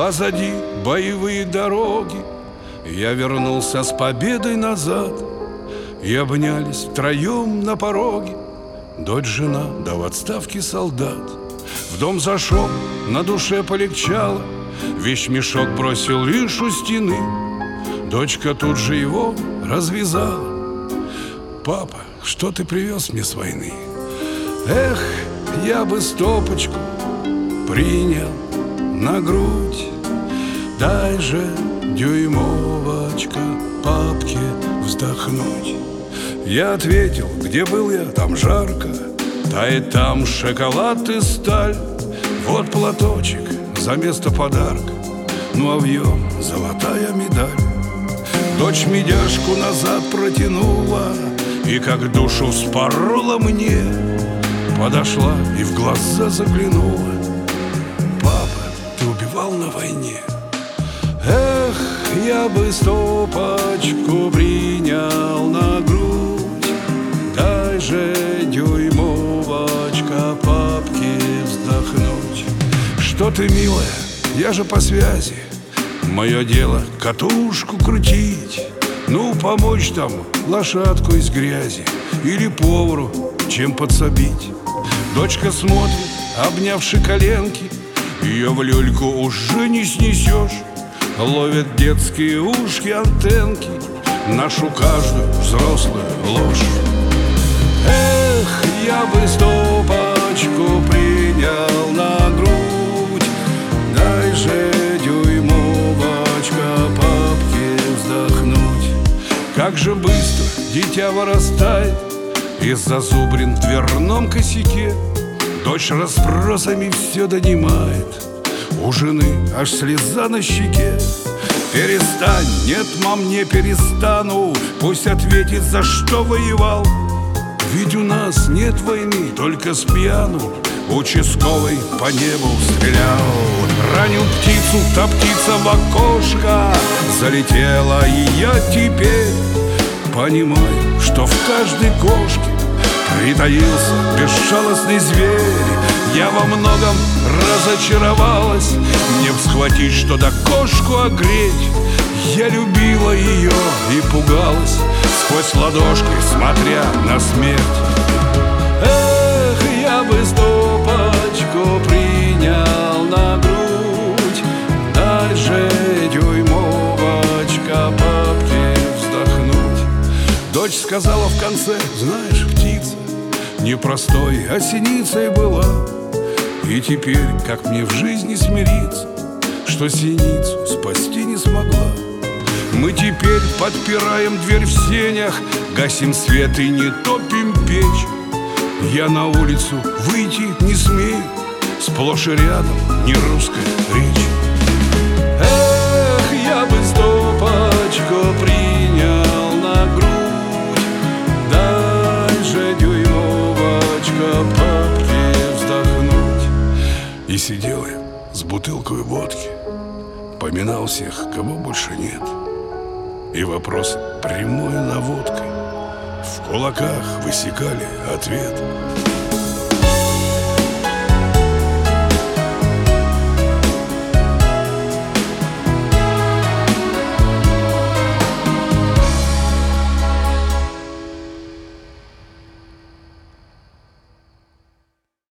Позади боевые дороги, я вернулся с победой назад. И обнялись втроем на пороге дочь, жена, да в отставке солдат. В дом зашел, на душе полегчало, вещмешок бросил лишь у стены. Дочка тут же его развязала. Папа, что ты привез мне с войны? Эх, я бы стопочку принял на грудь. Дай же, дюймовочка, папке вздохнуть. Я ответил, где был я, там жарко, тает там шоколад и сталь. Вот платочек за место подарка, ну а в нем золотая медаль. Дочь медяшку назад протянула и как душу вспорола мне. Подошла и в глаза заглянула. Папа, ты убивал на войне? Эх, я бы стопочку принял на грудь. Дай же, дюймовочка, папке вздохнуть. Что ты, милая, я же по связи. Мое дело катушку крутить. Ну, помочь там лошадку из грязи или повару чем подсобить. Дочка смотрит, обнявши коленки, ее в люльку уже не снесешь. Ловят детские ушки антенки нашу каждую взрослую ложь. Эх, я бы стопочку принял на грудь. Дай же, дюймовочка, папке вздохнуть. Как же быстро дитя вырастает из зазубрин в дверном косяке. Дочь расспросами все донимает, у жены аж слеза на щеке. Перестань, нет, мам, не перестану. Пусть ответит, за что воевал. Ведь у нас нет войны, только с пьяну участковый по небу стрелял. Ранил птицу, та птица в окошко залетела, и я теперь понимаю, что в каждой кошке притаился безжалостный зверь. Я во многом разочаровалась, мне б схватить, что да кошку огреть. Я любила ее и пугалась, сквозь ладошки смотря на смерть. Эх, я бы стопочку принял на грудь. Дай же, дюймовочка, папке вздохнуть. Дочь сказала в конце, знаешь, птица непростой осеницей была. И теперь, как мне в жизни смириться, что синицу спасти не смогла. Мы теперь подпираем дверь в сенях, гасим свет и не топим печь. Я на улицу выйти не смею, сплошь и рядом не русская речь. Эх, я бы стопочку принял на грудь. Дай же, дюймовочка, папке вздохнуть. И сидел я с бутылкой водки, поминал всех, кого больше нет. И вопрос прямой наводкой в кулаках высекали ответ.